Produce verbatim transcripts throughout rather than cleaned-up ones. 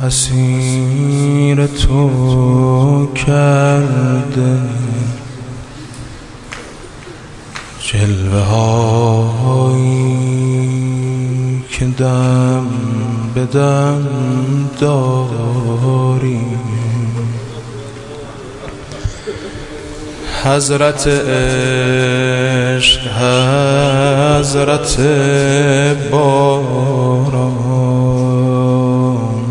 اسیر تو کرده، جلوه هایی که دم به دم داری. حضرت عشق، حضرت باران،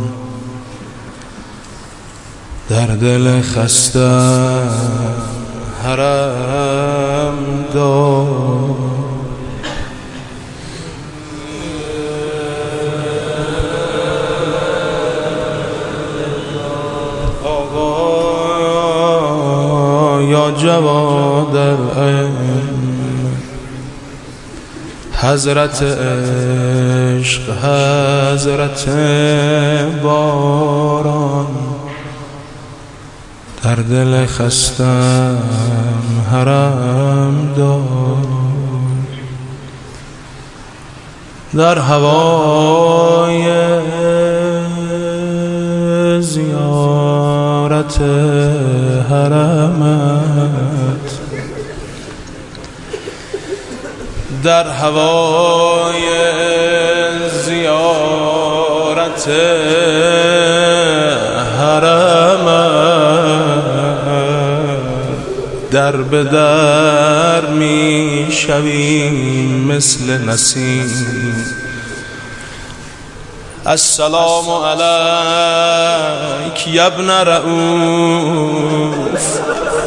در دل خستم حرم دار. آقا یا جواد العلم، حضرت عشق، حضرت باران، در دل خستم حرم دار. در هوای زیارت حرمت، در هوای زیارت در به در می شویم مثل نسیم. السلام علیک یا ابن رؤوف،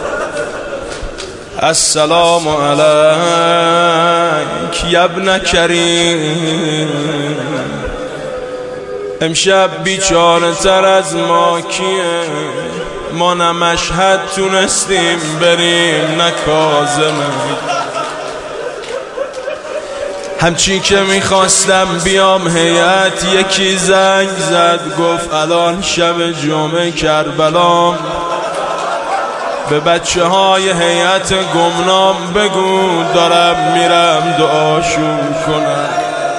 السلام علیک یا ابن کریم. امشب بیچاره تر از ما کیه؟ ما نه مشهد تونستیم بریم نه کاظمه. همچی که میخواستم بیام هیئت، یکی زنگ زد گفت الان شب جمعه کربلام، به بچه های هیئت گمنام بگو دارم میرم دعاشون کنم.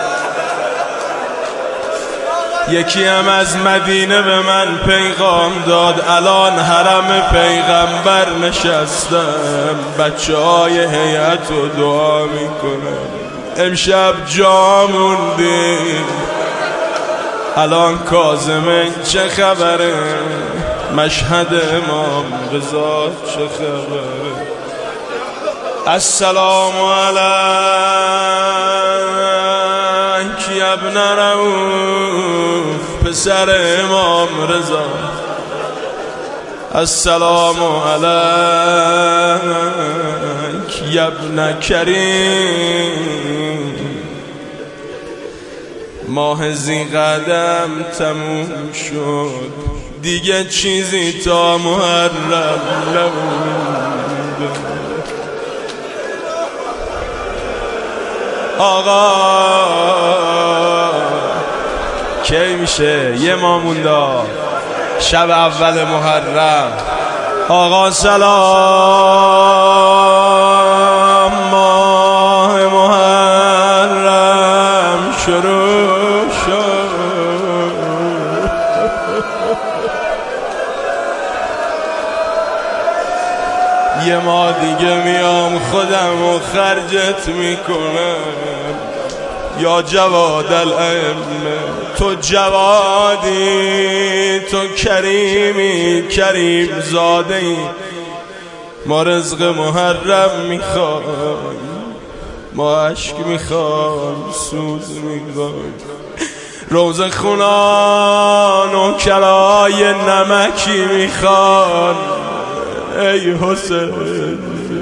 یکی هم از مدینه به من پیغام داد الان حرم پیغمبر نشستم، بچه های هیئت رو دعا میکنم. امشب جا موندیم، الان کاظمه چه خبره؟ مشهد امام رضا چه خبره؟ السلام علیک یا ابن رؤوف، پسر امام رضا. السلام علیک یا ابن کریم. ماه ذی‌قعدم تموم شد، دیگه چیزی تا محرم نمونده. آقا کی میشه؟ یه ماه مونده شب اول محرم. آقا سلام، ماه محرم شروع شد. یه ماه دیگه میام خودم و خرجت میکنم. یا جواد العلم، تو جوادی، تو کریمی، کریم زادهی. ما رزق محرم میخوایم، ما عشق میخوایم، سوز میخوایم. روزه خونان و کرای نمکی میخوان. ای حسین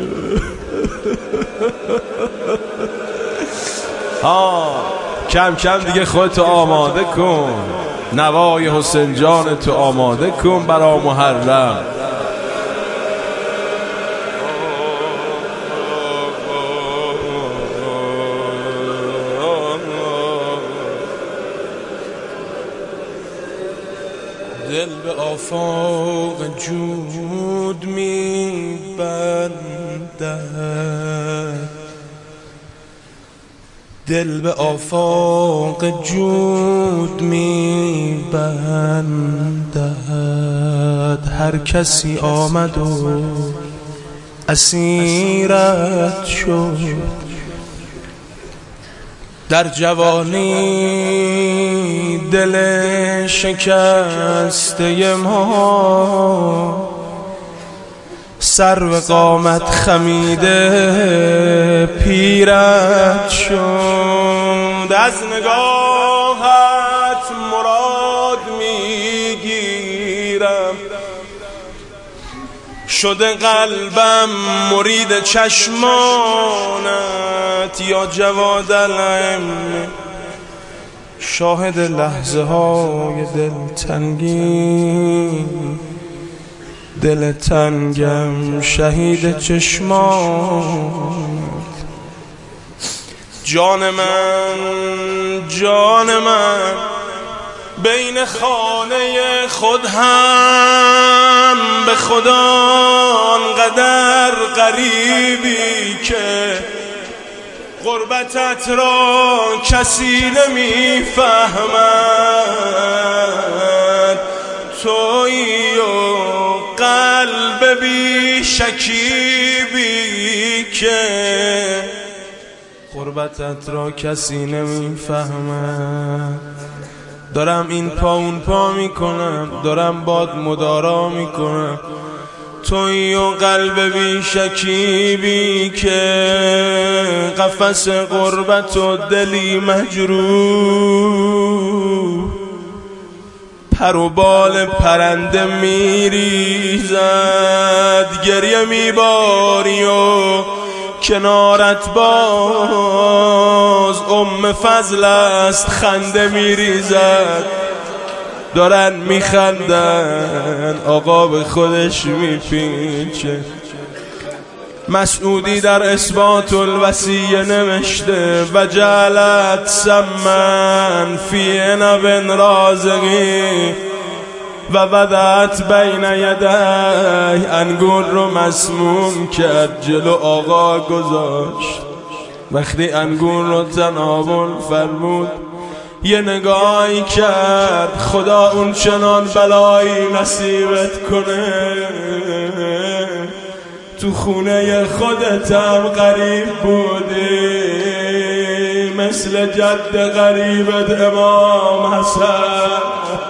ها، کم کم دیگه خودتو آماده کن، نوای حسین جان تو آماده کن برا محرم. دل به آفاق جود می بندد، دل به آفاق جود می بندد، هر کسی آمد و اسیرت شد. در جوانی دل شکسته ما، سرو قامت خمیده پیرت شد. از نگاهت مراد میگیرم، شده قلبم مرید چشمانت. یا جواد العلم شاهد لحظه های دلتنگی، دل تنگم شهید چشمات. جان من جان من بین خانه خود هم به خدا انقدر غریبی که غربتت را کسی نمیفهمد. تویی و قلب بی شکیبی که غربتت را کسی نمیفهمد. دارم این پا اون پا میکنم، دارم باد مدارا میکنم. تویی و قلب بی شکیبی که قفس غربت و دلی مجروح، پر و بال پرنده میریزد. گریه میباری و کنارت باز ام فضل است خنده میریزد. دارن میخندن آقا به خودش میپیچه. مسعودی در اثبات الوصیه نوشته و جعلت سمن فی عنب رازقی و بدأت بین یدی، انگور رو مسموم کرد جلو آقا گذاشت. وقتی انگور رو تناول فرمود یه نگاهی کرد، خدا اون چنان بلایی نصیبت کنه تو خونه خودتم غریب بودی، مثل جد غریبت امام حسن.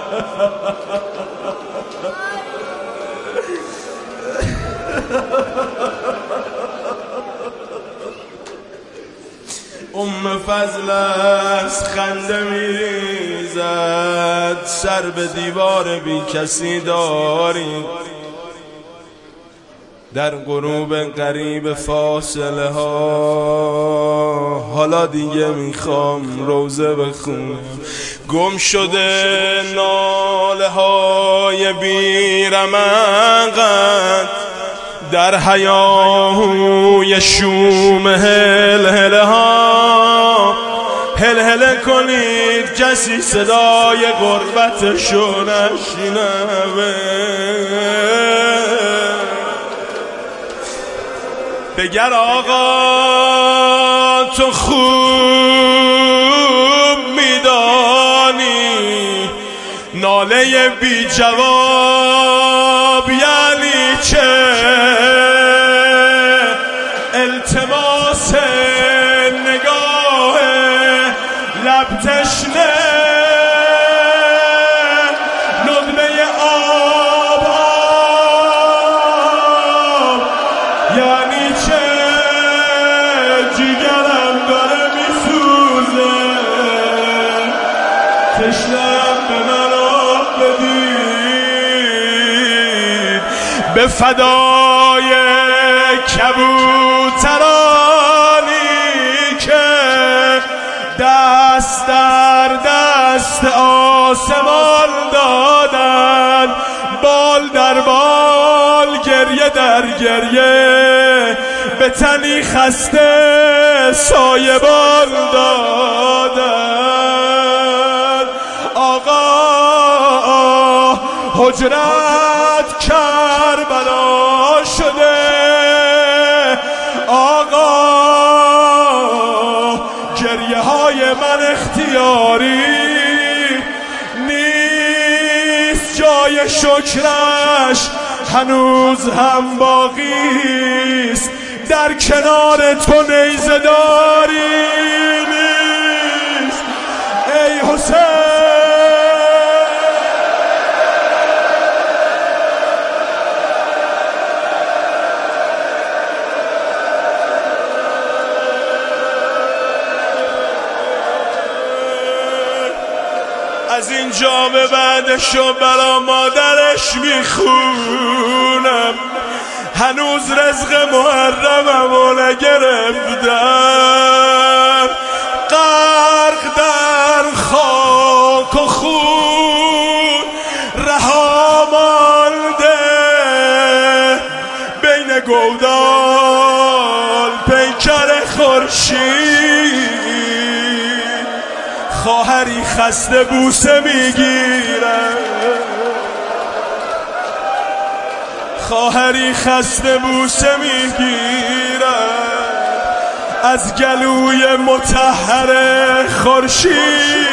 ام فضل است خنده میریزد. سر به دیوار بی کسی داری، در غروب قریب فاصله ها. حالا دیگه میخوام روزه بخونم. گم شده ناله های بیرمقت در هیاهوی شوم هلهله ها. هلهله کنید کسی صدای غربتشو نشنوه. بگر آقا تو خوب میدانی ناله بی جواب یعنی چه. التماس نگاه لب تشنه، ندبه آب آب یعنی چه. جیگرم داره میسوزه، تشنم به من آب بدید. به فدای کبوترانی که دست در دست آسمان دادن، بال در بال گریه در گریه، به تنی خسته سایبان دادن. آقا حجرت کربلا شده، آقا گریه ها جای شکرش هنوز هم باقیست، در کنار تو نیزه داری نیست ای حسین. از اینجا به بعدشو برا مادرش میخونم، هنوز رزق محرمم و نگرفتم، غرق در خاک و خون رها مانده بین گودال پیکر خورشید. خواهری خسته بوسه میگیره، خواهری خسته بوسه میگیره از گلوی مطهر خورشید.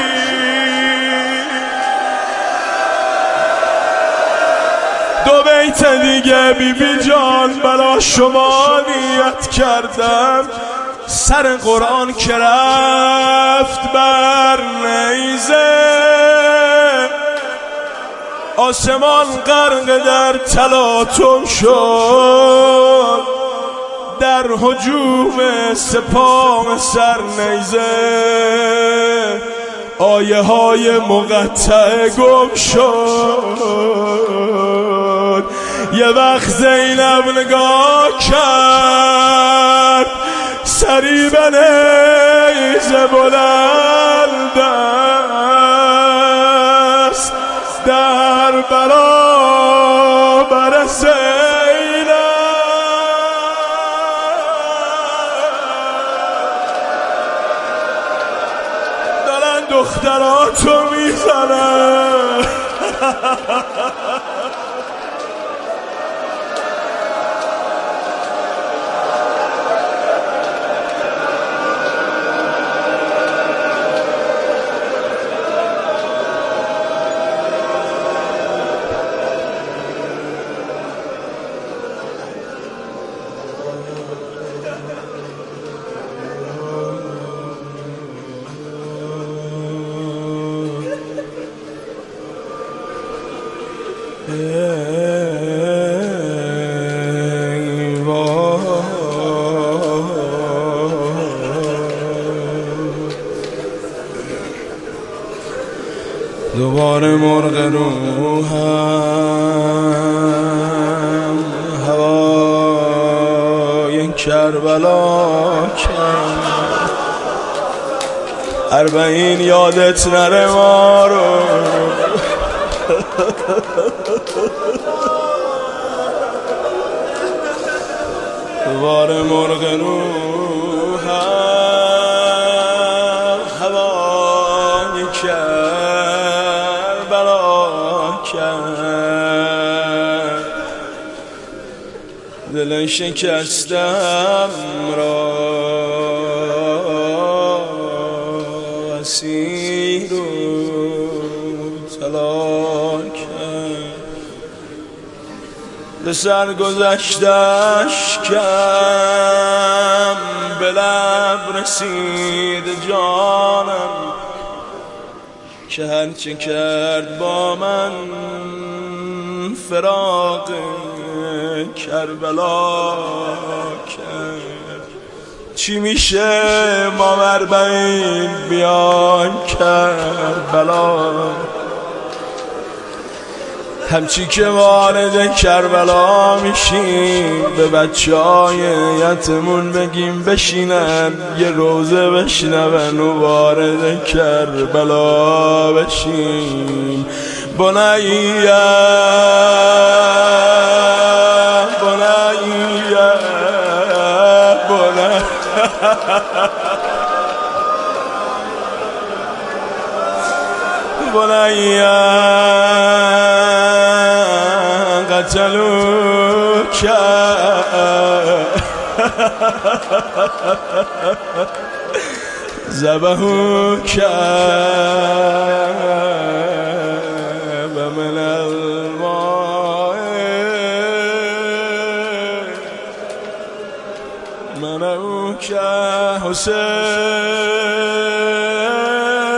دو بیت دیگه بی بی جان برا شما نیت کردم، سر قرآن که رفت بر نیزه، آسمان غرق در تلاطم شد، در هجوم سپاه سر نیزه، آیه های مقطع گم شد. یه وقت زینب نگاه کرد، سری به نیزه بلند است در برابر زینب، دارن دختراتو میزنن. دوباره مرغ روحم هوای کربلا کرد، اربعین یادت نره ما رو. دوباره مرغ روحم هوای کربلا کرد، دل شکستم را اسیر و طلا کرد، به سرگذشتش کم به لب رسید جانم، که هرچه کرد با من فراق کربلا کرد. چی میشه ما اربعین بیان کربلا، همچی که وارد کربلا میشیم به بچه های یتمون بگیم بشینن یه روزه بشنون و وارد کربلا بشیم. بنیه بنیه بنیه بنیه قتلوك ذبحوك ومن الموت نو که حسین